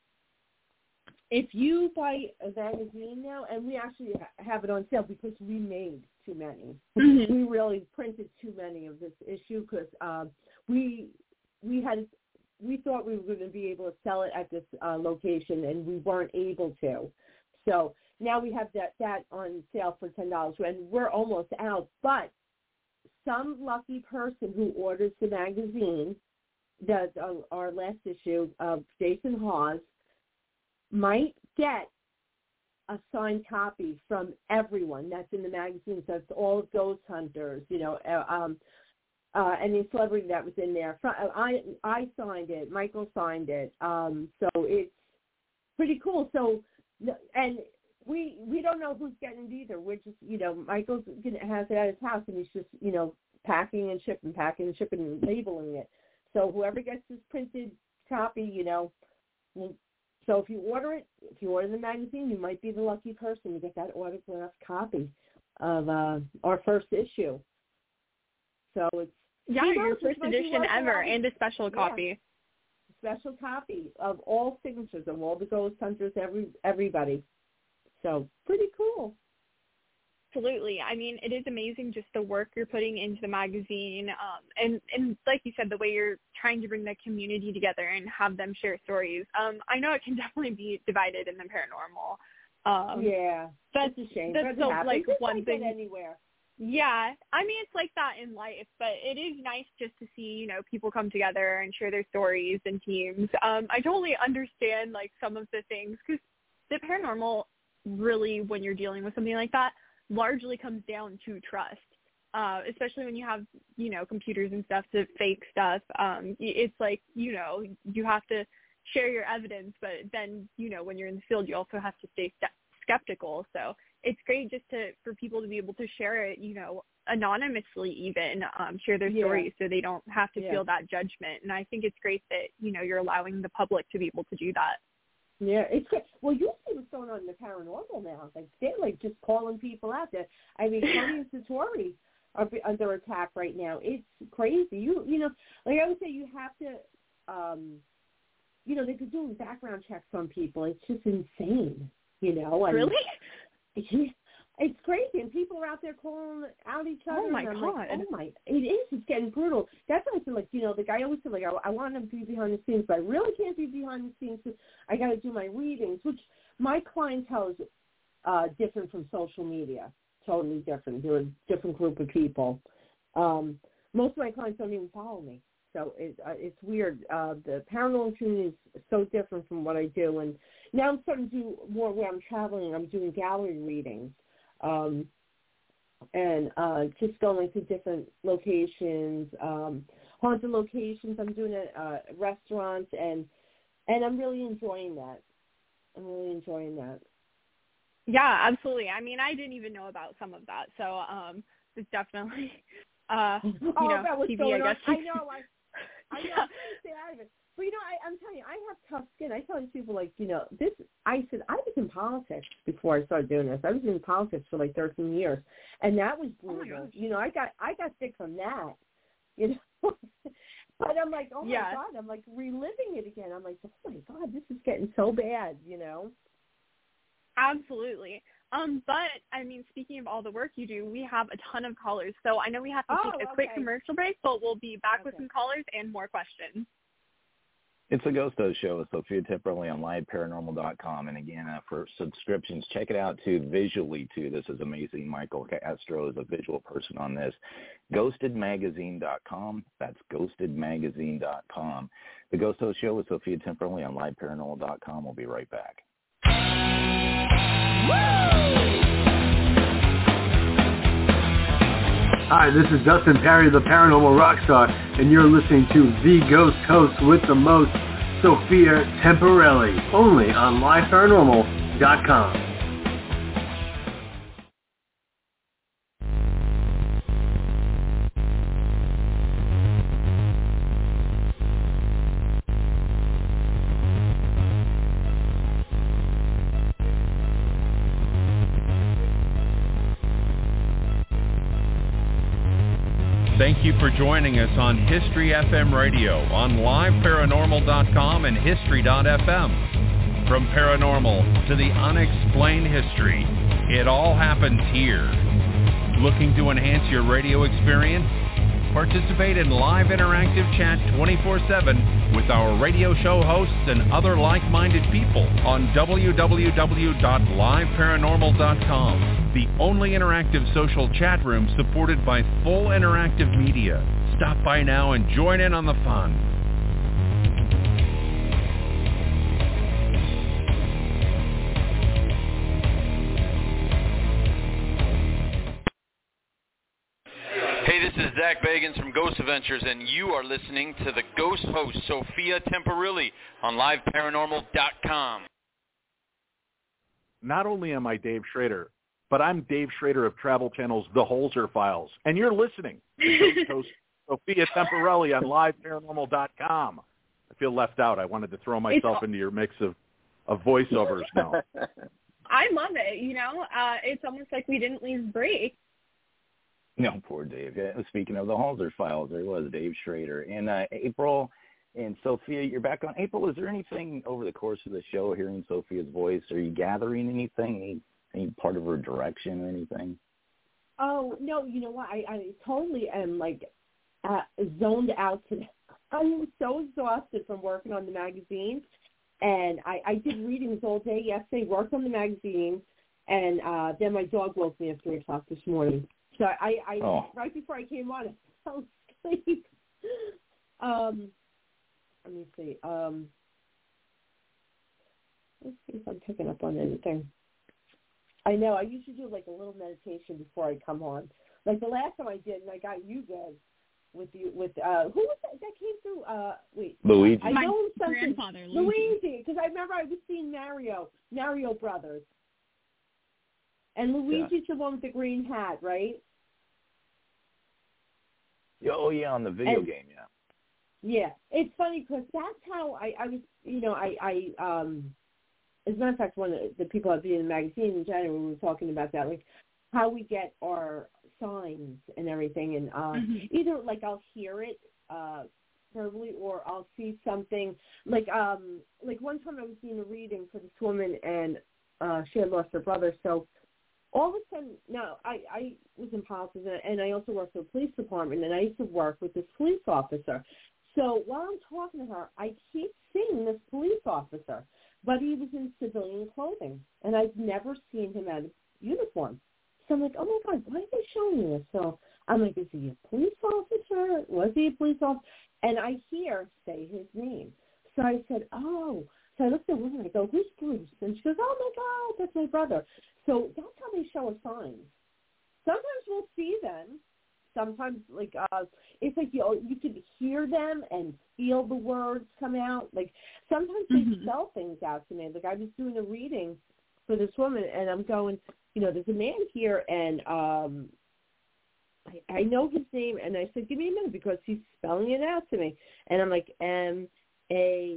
if you buy a magazine now, and we actually have it on sale because we made too many. Mm-hmm. We really printed too many of this issue because um, we we had we thought we were going to be able to sell it at this uh, location, and we weren't able to. So now we have that, that on sale for ten dollars, and we're almost out. But some lucky person who orders the magazine, the, uh, our last issue of Jason Hawes, might get a signed copy from everyone that's in the magazine. So it's all of Ghost Hunters, you know, uh, um, uh, any celebrity that was in there. I, I signed it. Michael signed it. Um, so it's pretty cool. So, and we we don't know who's getting it either. We're just, you know, Michael's gonna has it at his house, and he's just, you know, packing and shipping, packing and shipping, and labeling it. So whoever gets this printed copy, you know, will, so if you order it, if you order the magazine, you might be the lucky person to get that autographed copy of uh, our first issue. So it's yeah, your first edition ever, and a special copy. Yeah. Special copy of all signatures of all the Ghost Hunters, every everybody. So pretty cool. Absolutely. I mean, it is amazing just the work you're putting into the magazine. Um, and, and like you said, the way you're trying to bring the community together and have them share stories. Um, I know it can definitely be divided in the paranormal. Um, yeah. That's a shame. That's the, like it's one like thing. Anywhere. Yeah. I mean, it's like that in life, but it is nice just to see, you know, people come together and share their stories and teams. Um, I totally understand, like, some of the things, because the paranormal really, when you're dealing with something like that, largely comes down to trust, uh, especially when you have, you know, computers and stuff to fake stuff. Um, it's like, you know, you have to share your evidence, but then, you know, when you're in the field, you also have to stay st- skeptical. So it's great just to for people to be able to share it, you know, anonymously even, um, share their yeah. stories so they don't have to yeah. feel that judgment. And I think it's great that, you know, you're allowing the public to be able to do that. Yeah, it's great. Well, you see what's going on in the paranormal now. Like they're like just calling people out there. I mean, Tony and Satori are under attack right now. It's crazy. You you know, like I would say, you have to, um, you know, they're doing background checks on people. It's just insane. You know, and really, it's, it's crazy. And people are out there calling out each other. Oh my and I'm god! Like, oh my, it is. It's getting brutal. That's why I feel like, you know, the guy always said, like, I, I want to be behind the scenes, but I really can't be behind the scenes. So I got to do my readings, which my clientele is uh, different from social media. totally different. They're a different group of people. Um, most of my clients don't even follow me. So it, uh, it's weird. Uh, the paranormal community is so different from what I do. And now I'm starting to do more where I'm traveling. I'm doing gallery readings um, and uh, just going to different locations, um, haunted locations. I'm doing it at uh, restaurants, and and I'm really enjoying that. I'm really enjoying that. Yeah, absolutely. I mean, I didn't even know about some of that. So um, it's definitely, uh, you oh, know, that was T V, going I guess. On. I know. I, I know. I stay out of it. But, you know, I, I'm telling you, I have tough skin. I tell these people, like, you know, this, I said, I was in politics before I started doing this. I was in politics for like thirteen years. And that was brutal. Oh you know, I got, I got sick from that, you know. But I'm like, oh, yeah. my God. I'm like reliving it again. I'm like, oh, my God, this is getting so bad, you know. Absolutely. Um, but, I mean, speaking of all the work you do, we have a ton of callers. So I know we have to oh, take a okay. quick commercial break, but we'll be back okay. with some callers and more questions. It's the Ghost Host Show with Sophia Temperley on live paranormal dot com. And again, uh, for subscriptions, check it out, too, visually, too. This is amazing. Michael Castro is a visual person on this. ghosted magazine dot com. That's ghosted magazine dot com. The Ghost Host Show with Sophia Temperley on live paranormal dot com. We'll be right back. Hi, this is Dustin Perry, the Paranormal Rockstar, and you're listening to The Ghost Host with the most, Sophia Temperelli, only on live paranormal dot com. Thank you for joining us on History F M Radio on live paranormal dot com and history dot f m. From paranormal to the unexplained history, it all happens here. Looking to enhance your radio experience? Participate in live interactive chat twenty-four seven with our radio show hosts and other like-minded people on w w w dot live paranormal dot com, the only interactive social chat room supported by full interactive media. Stop by now and join in on the fun. Hey, this is Zach Bagans from Ghost Adventures, and you are listening to the Ghost Host, Sophia Temperilli, on live paranormal dot com. Not only am I Dave Schrader, but I'm Dave Schrader of Travel Channel's The Holzer Files, and you're listening to Ghost Host, Sophia Temperelli on live paranormal dot com. I feel left out. I wanted to throw myself It's... into your mix of, of voiceovers now. I love it, you know. Uh, it's almost like we didn't leave break. No, poor Dave. Speaking of the Holzer Files, there was Dave Schrader. And uh, April and Sophia, you're back on. April, is there anything over the course of the show, hearing Sophia's voice, are you gathering anything, any, any part of her direction or anything? Oh, no, you know what? I, I totally am, like, uh, zoned out today. I'm so exhausted from working on the magazine. And I, I did readings all day yesterday, worked on the magazine, and uh, then my dog woke me at three o'clock this morning. So I, I oh. right before I came on, I fell asleep. Um, let me see. Um, let's see if I'm picking up on anything. I know I usually do like a little meditation before I come on. Like the last time I did, and I got you guys with you with uh, who was that that came through? Uh, wait, Luigi. I know My something. grandfather, Luigi, because I remember I was seeing Mario, Mario Brothers, and Luigi's yeah. the one with the green hat, right? Oh, yeah, on the video and, game, yeah. Yeah. It's funny because that's how I, I was, you know, I, I um, as a matter of fact, one of the people I'd be in the magazine in January, we were talking about that, like how we get our signs and everything. And uh, mm-hmm. either, like, I'll hear it uh, verbally or I'll see something. Like, um, like one time I was doing a reading for this woman and uh, she had lost her brother, so all of a sudden, no, I, I was in politics, and I also worked for the police department, and I used to work with this police officer. So while I'm talking to her, I keep seeing this police officer, but he was in civilian clothing, and I've never seen him out of uniform. So I'm like, oh, my God, why are they showing me this? So I'm like, is he a police officer? Was he a police officer? And I hear say his name. So I said, oh. So I looked at the woman. I go, who's Bruce? And she goes, oh, my God, that's my brother. So that's how they show us signs. Sometimes we'll see them. Sometimes, like, uh, it's like you you could hear them and feel the words come out. Like, sometimes they mm-hmm. spell things out to me. Like, I was doing a reading for this woman, and I'm going, you know, there's a man here, and um, I, I know his name. And I said, give me a minute, because he's spelling it out to me. And I'm like, M A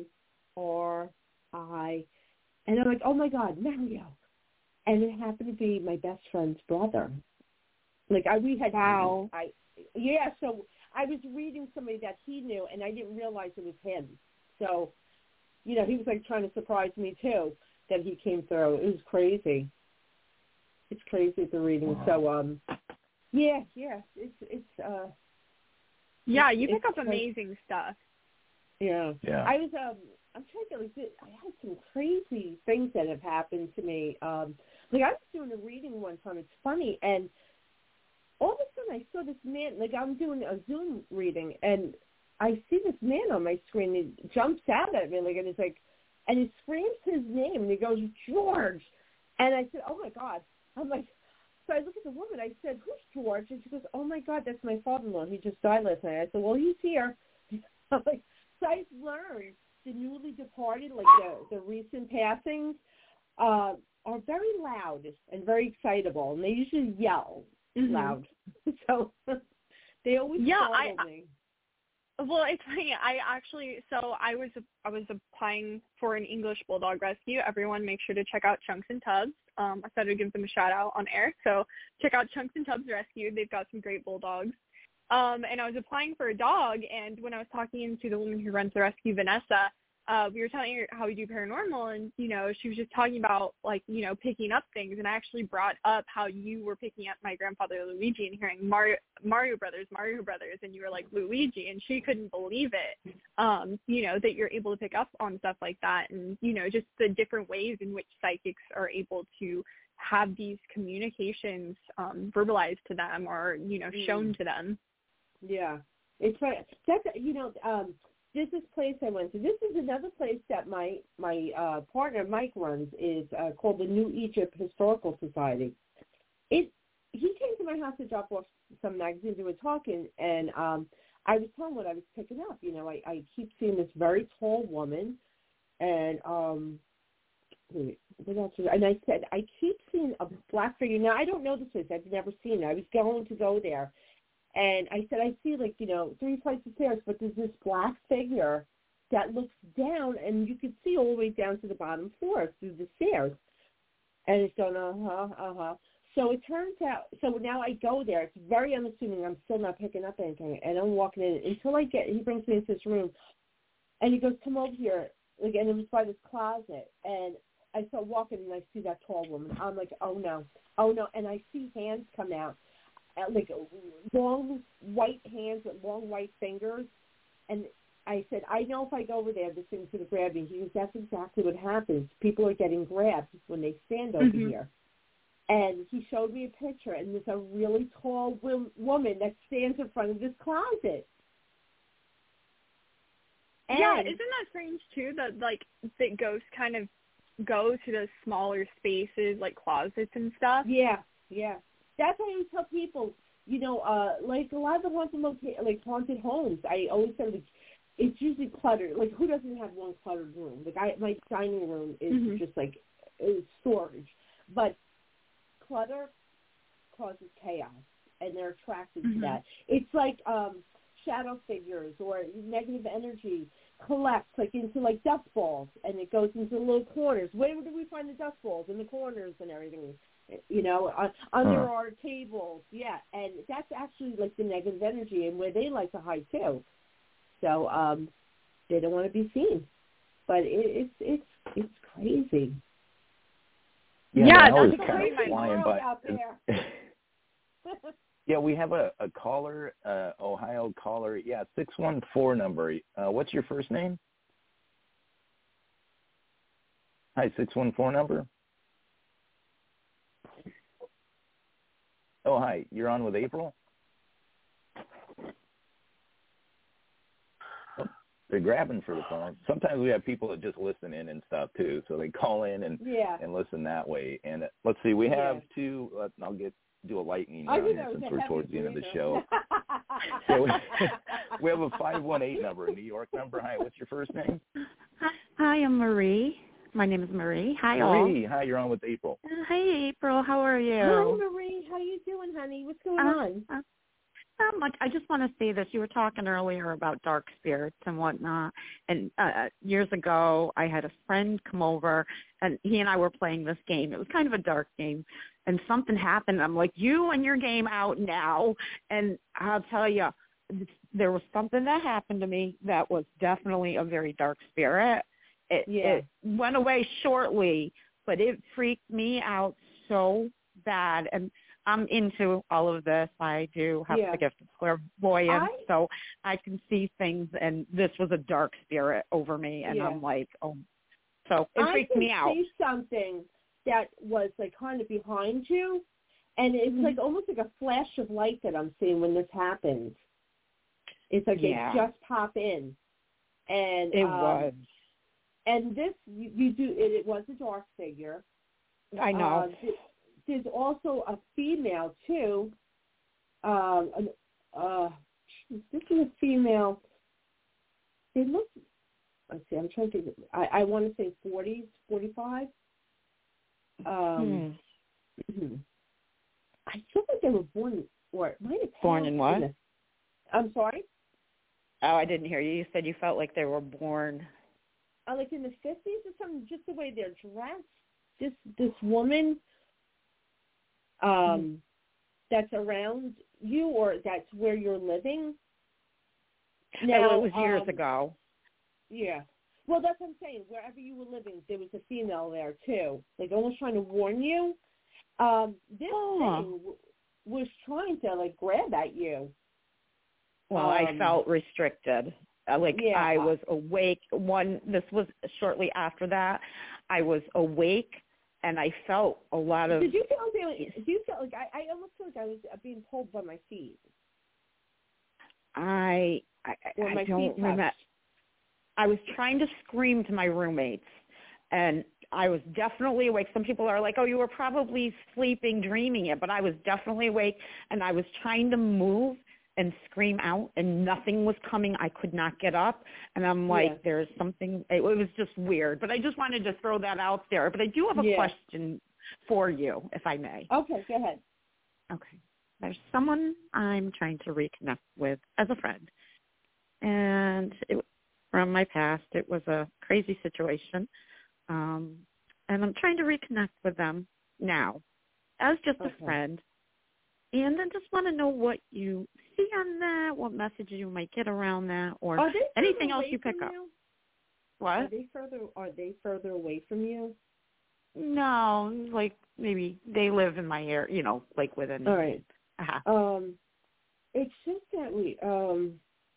R I. And I'm like, oh, my God, Mario. And it happened to be my best friend's brother. Like, I, we had, wow. I, yeah, so I was reading somebody that he knew, and I didn't realize it was him. So, you know, he was, like, trying to surprise me, too, that he came through. It was crazy. It's crazy, the reading. Wow. So, um, yeah, yeah, it's, it's, uh. Yeah, it's, you pick it's up amazing like, stuff. Yeah. Yeah. I was, um, I'm trying to, like, I had some crazy things that have happened to me. Um, like, I was doing a reading one time. It's funny, and all of a sudden, I saw this man, like I'm doing a Zoom reading, and I see this man on my screen. He jumps out at me, like, and he's like, and he screams his name, and he goes, George. And I said, oh, my God. I'm like, so I look at the woman. I said, who's George? And she goes, oh, my God, that's my father-in-law. He just died last night. I said, well, he's here. I'm like, so I've learned the newly departed, like the, the recent passings, uh, are very loud and very excitable, and they usually yell. Mm-hmm. Loud. So they always yeah, startle I, me. Well, it's funny. I actually, so I was I was applying for an English Bulldog rescue. Everyone make sure to check out Chunks and Tubs. Um, I said I'd give them a shout out on air. So check out Chunks and Tubs Rescue. They've got some great bulldogs. Um, and I was applying for a dog, and when I was talking to the woman who runs the rescue, Vanessa, Uh, we were telling her how we do paranormal, and, you know, she was just talking about, like, you know, picking up things, and I actually brought up how you were picking up my grandfather Luigi and hearing Mario, Mario Brothers, Mario Brothers, and you were like, Luigi, and she couldn't believe it, um, you know, that you're able to pick up on stuff like that, and, you know, just the different ways in which psychics are able to have these communications um, verbalized to them or, you know, shown mm. to them. Yeah. It's right. That's, you know, um, this is place I went to. This is another place that my my uh, partner Mike runs. Is uh, called the New Egypt Historical Society. It he came to my house to drop off some magazines. We were talking, and um, I was telling what I was picking up. You know, I, I keep seeing this very tall woman, and um, wait, what else? Was, and I said I keep seeing a black figure. Now I don't know this place. I've never seen it. I was going to go there. And I said, I see, like, you know, three flights of stairs, but there's this black figure that looks down, and you can see all the way down to the bottom floor through the stairs. And it's going, uh-huh, uh-huh. So it turns out, so now I go there. It's very unassuming. I'm still not picking up anything. And I'm walking in until I get, he brings me into this room. And he goes, come over here. Like, and it was by this closet. And I start walking, and I see that tall woman. I'm like, oh, no. Oh, no. And I see hands come out. Like long white hands with long white fingers. And I said, I know if I go over there, this thing's going to grab me. He goes, that's exactly what happens. People are getting grabbed when they stand over mm-hmm. here. And he showed me a picture, and there's a really tall w- woman that stands in front of this closet. And yeah, isn't that strange, too, that, like, that ghosts kind of go to the smaller spaces, like closets and stuff? Yeah, yeah. That's why I always tell people, you know, uh, like a lot of the haunted loca- like haunted homes, I always say, like, it's usually cluttered. Like, who doesn't have one cluttered room? Like, I, my dining room is mm-hmm. just like is storage. But clutter causes chaos, and they're attracted mm-hmm. to that. It's like um, shadow figures or negative energy collects, like, into, like, dust balls, and it goes into little corners. Where do we find the dust balls? In the corners and everything. You know, uh, under uh. our tables, yeah, and that's actually like the negative energy and where they like to hide too. So um, they don't want to be seen, but it, it's it's it's crazy. Yeah, yeah that's a crazy world by. out there. Yeah, we have a, a caller, uh, Ohio caller. Yeah, six one four number. Uh, what's your first name? Hi, six one four number. Oh, hi. You're on with April? Oh, they're grabbing for the phone. Sometimes we have people that just listen in and stuff, too, so they call in and yeah. and listen that way. And uh, let's see, we have yeah. two. Uh, I'll get do a lightning I round since we're towards the end of the show. So we, we have a five one eight number, a New York number. Hi, what's your first name? Hi, I'm Marie. My name is Marie. Hi, all. Marie, hi, you're on with April. Uh, hey, April. How are you? Hi, Marie. How you doing, honey? What's going uh, on? Uh, not much. I just want to say this. You were talking earlier about dark spirits and whatnot. And uh, years ago, I had a friend come over, and he and I were playing this game. It was kind of a dark game. And something happened. I'm like, you and your game out now. And I'll tell you, there was something that happened to me that was definitely a very dark spirit. It, yeah. it went away shortly, but it freaked me out so bad. And I'm into all of this. I do have yeah. the gift of clairvoyance, I, so I can see things. And this was a dark spirit over me, and yeah. I'm like, oh. So it I freaked me out. I can see something that was like kind of behind you, and it's like almost like a flash of light that I'm seeing when this happens. It's like yeah. they just pop in, and it um, was. And this you, you do it, it was a dark figure. I know. Uh, there's also a female too. Um, uh, this is a female. They look. Let's see. I'm trying to. I, I want to say forties, forty-five. Um, hmm. I feel like they were born, or it might have born in what? In the, I'm sorry? Oh, I didn't hear you. You said you felt like they were born. Uh, like in the fifties or something, just the way they're dressed. This this woman um, mm. that's around you, or that's where you're living. Now, oh, it was years um, ago. Yeah. Well, that's what I'm saying. Wherever you were living, there was a female there, too. Like, almost trying to warn you. Um, this oh. thing w- was trying to, like, grab at you. Well, um, I felt restricted. Like, yeah. I was awake. One, this was shortly after that. I was awake, and I felt a lot of... Did you feel, like, did you feel like, I, I almost feel like I was being pulled by my feet. I, I, or I my don't feet remember. I was trying to scream to my roommates, and I was definitely awake. Some people are like, oh, you were probably sleeping, dreaming it, but I was definitely awake, and I was trying to move and scream out, and nothing was coming. I could not get up, and I'm like, yeah. there's something. It, it was just weird, but I just wanted to throw that out there. But I do have a yeah. question for you, if I may. Okay, go ahead. Okay. There's someone I'm trying to reconnect with as a friend, and it from my past. It was a crazy situation, um, and I'm trying to reconnect with them now as just okay. a friend. And I just want to know what you see on that, what messages you might get around that, or anything else you pick you? up. What? Are they further? Are they further away from you? No, like maybe they live in my area. You know, like within. All right. Uh-huh. Um, it's just that we um.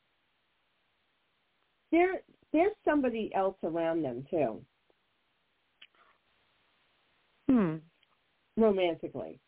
There, there's somebody else around them too. Hmm. Romantically.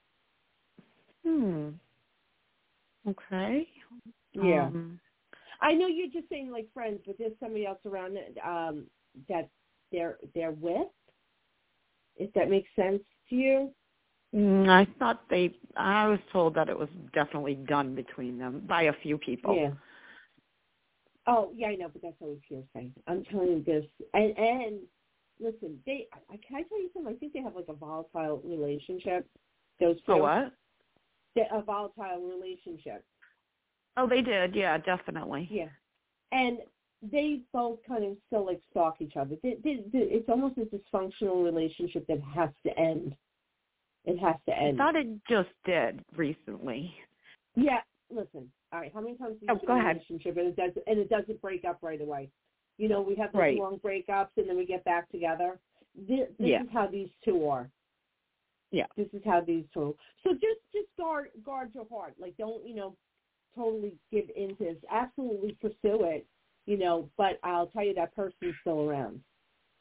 Hmm. Okay. Yeah. Um, I know you're just saying like friends, but there's somebody else around um, that they're they're with. If that makes sense to you. I thought they. I was told that it was definitely done between them by a few people. Yeah. Oh, yeah, I know, but that's always hearsay. I'm telling you this. And, and listen, they, I, can I tell you something? I think they have like a volatile relationship. Those two. Oh, what? They, a volatile relationship. Oh, they did. Yeah, definitely. Yeah. And they both kind of still like stalk each other. They, they, they, it's almost a dysfunctional relationship that has to end. It has to end. I thought it just did recently. Yeah. Listen. All right, how many times do you oh, go a ahead. relationship and it does and it doesn't break up right away? You know, we have those right. long breakups and then we get back together. This, this yeah. is how these two are. Yeah. This is how these two. So just just guard guard your heart. Like don't you know, totally give in to this. Absolutely pursue it. You know, but I'll tell you that person's still around.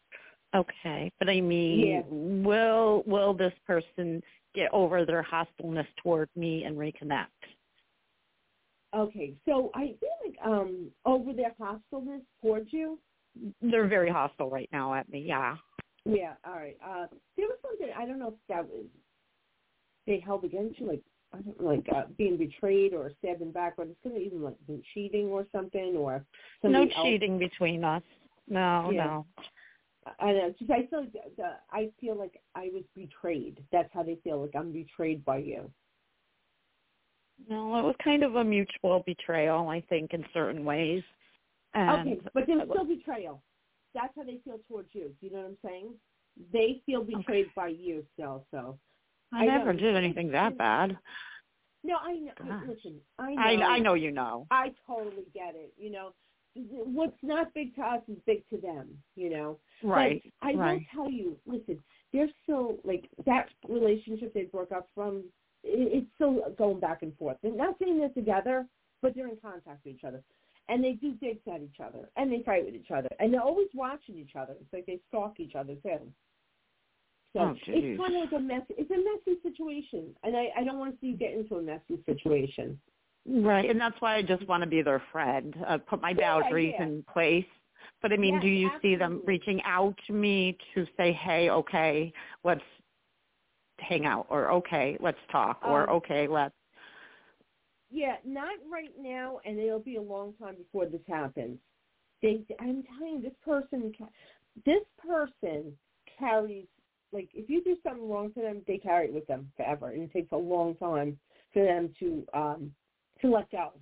Okay, but I mean, Yeah. will will this person get over their hostileness toward me and reconnect? Okay, so I feel like um, over their hostileness towards you. They're very hostile right now at me. Yeah. Yeah. All right. Uh, there was something I don't know if that was they held against you, like I don't know, like uh, being betrayed or stabbed in the back, or it's going to even like been cheating or something, or No something else. cheating between us. No, Yeah. no. I know. Just I feel like the, the, I feel like I was betrayed. That's how they feel. Like I'm betrayed by you. No, it was kind of a mutual betrayal, I think, in certain ways. And Okay, but there's still betrayal. That's how they feel towards you. Do you know what I'm saying? They feel betrayed okay. by you still. So I, I never did anything that bad. No, I know. Gosh. Listen, I know. I, I know you know. I totally get it. You know, what's not big to us is big to them. You know. Right. But I right. will tell you. Listen, they're still like that relationship they broke up from. It's still going back and forth. They're not saying they're together, but they're in contact with each other. And they do digs at each other, and they fight with each other, and they're always watching each other. It's like they stalk each other too. So oh, it's kind of like a mess. It's a messy situation, and I, I don't want to see you get into a messy situation. Right, and that's why I just want to be their friend, uh, put my boundaries yeah, yeah. in place. But I mean, yes, do you absolutely. see them reaching out to me to say, "Hey, okay, let's hang out," or "Okay, let's talk," or um, "Okay, let's." Yeah, not right now, and it'll be a long time before this happens. They, I'm telling you, this person, this person carries, like, if you do something wrong to them, they carry it with them forever, and it takes a long time for them to um, to let go.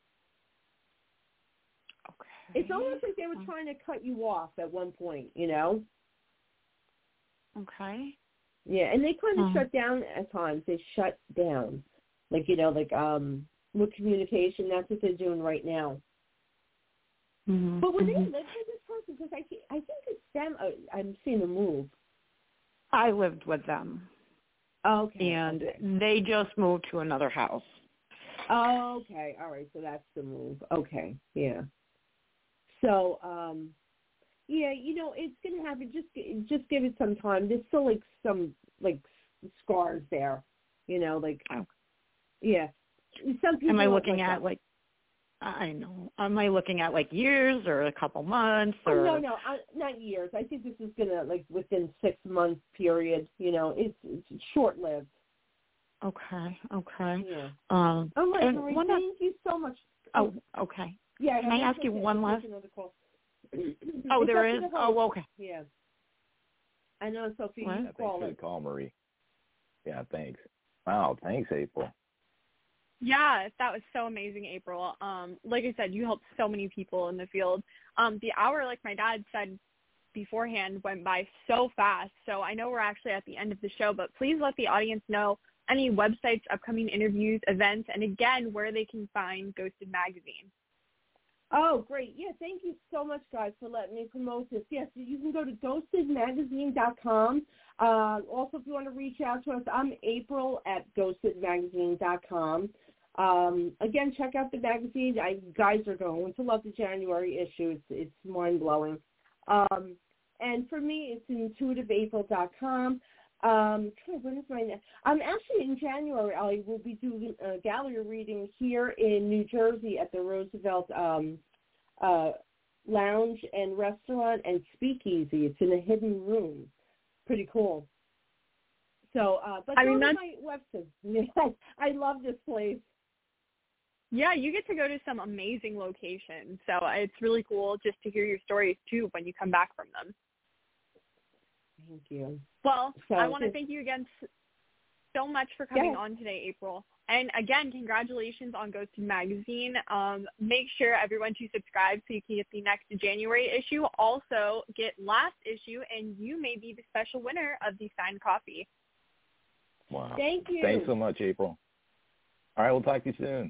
Okay. It's almost like they were trying to cut you off at one point, you know? Okay. Yeah, and they kind of um. shut down at times. They shut down, like, you know, like, um, with communication. That's what they're doing right now. Mm-hmm. But when mm-hmm. they live with this person, because I, I think it's them, I'm seeing them move. I lived with them. Okay. And okay. they just moved to another house. Oh, okay. All right. So that's the move. Okay. Yeah. So, um, yeah, you know, it's going to happen. Just, just give it some time. There's still like some like scars there, you know, like, oh. yeah. Some people Am I looking like at that. like, I know, am I looking at like years or a couple months? Or? Oh, no, no, uh, not years. I think this is going to, like, within six month period, you know, it's, it's short-lived. Okay, okay. Yeah. Um, oh, right, and Marie, one thank of, you so much. Oh, okay. Yeah. Can I ask you one last? Call. Oh, it's there is? The oh, okay. Yeah. I know, Sophie, well, you thanks call for it. the call, Marie. Yeah, thanks. Wow, thanks, April. Yeah, that was so amazing, April. Um, like I said, you helped so many people in the field. Um, the hour, like my dad said beforehand, went by so fast. So I know we're actually at the end of the show, but please let the audience know any websites, upcoming interviews, events, and again, where they can find Ghosted Magazine. Oh, great. Yeah, thank you so much, guys, for letting me promote this. Yes, you can go to ghosted magazine dot com. Uh, also, if you want to reach out to us, I'm April at ghosted magazine dot com. Um, again, check out the magazine. I, you guys are going to love the January issue. It's, it's mind-blowing. Um, and for me, it's intuitive april dot com. Um, when is my next? I'm actually in January. I will be doing a gallery reading here in New Jersey at the Roosevelt um, uh, Lounge and Restaurant and Speakeasy. It's in a hidden room. Pretty cool. So, uh, but I mean, go to that's... my website. I love this place. Yeah, you get to go to some amazing locations. So it's really cool just to hear your stories, too, when you come back from them. Thank you. Well, so, I want to thank you again so much for coming yeah. on today, April. And again, congratulations on Ghosted Magazine. Um, make sure everyone to subscribe so you can get the next January issue. Also, get last issue, and you may be the special winner of the signed copy. Wow. Thank you. Thanks so much, April. All right, we'll talk to you soon.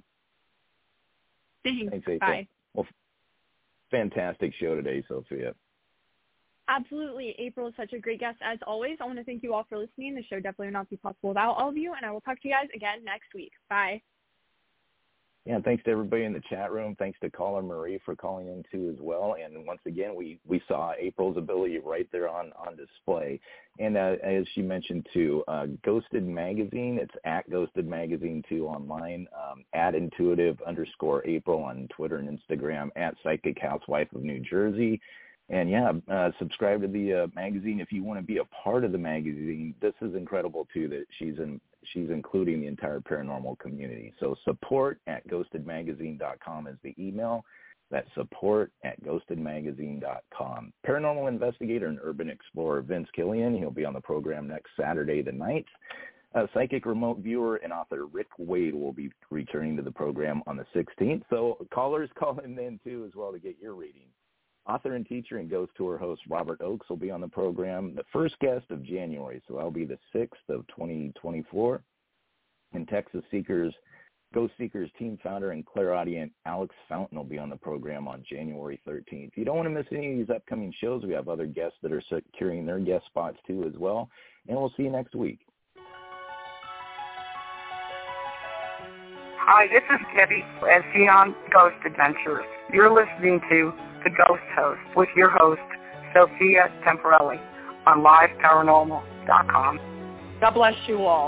Thanks. Thanks, April. Bye. Well, fantastic show today, Sophia. Absolutely. April is such a great guest as always. I want to thank you all for listening. The show definitely would not be possible without all of you, and I will talk to you guys again next week. Bye. Yeah, thanks to everybody in the chat room. Thanks to caller Marie for calling in too as well. And once again, we, we saw April's ability right there on, on display. And uh, as she mentioned too, uh, Ghosted Magazine, it's at Ghosted Magazine too online, um, at intuitive underscore April on Twitter and Instagram, at Psychic Housewife of New Jersey. And yeah, uh, subscribe to the uh, magazine if you want to be a part of the magazine. This is incredible too that she's in, she's including the entire paranormal community. So support at ghosted magazine dot com is the email. That's support at ghosted magazine dot com. Paranormal investigator and urban explorer Vince Killian, he'll be on the program next Saturday the ninth. Uh, psychic remote viewer and author Rick Wade will be returning to the program on the sixteenth. So callers call in then too as well to get your reading. Author and teacher and ghost tour host Robert Oakes will be on the program, the first guest of January, so that'll be the sixth of twenty twenty-four. And Texas Seekers, Ghost Seekers team founder and clairaudient Alex Fountain will be on the program on January thirteenth. You don't want to miss any of these upcoming shows. We have other guests that are securing their guest spots too as well. And we'll see you next week. Hi, this is Debbie Leslie on Ghost Adventures. You're listening to The Ghost Host with your host, Sophia Temporelli, on live paranormal dot com. God bless you all.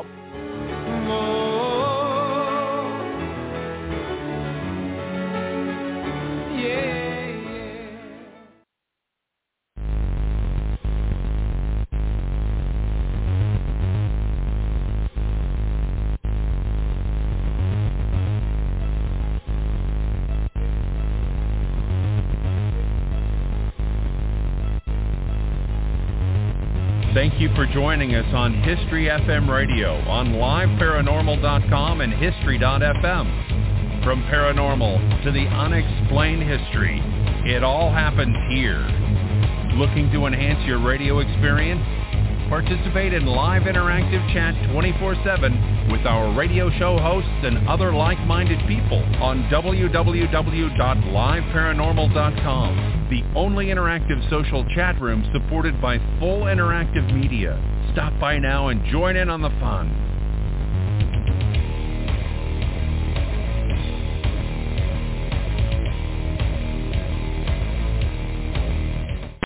Thank you for joining us on History F M Radio on live paranormal dot com and history dot f m. From paranormal to the unexplained history, it all happens here. Looking to enhance your radio experience? Participate in live interactive chat twenty-four seven with our radio show hosts and other like-minded people on w w w dot live paranormal dot com, the only interactive social chat room supported by full interactive media. Stop by now and join in on the fun.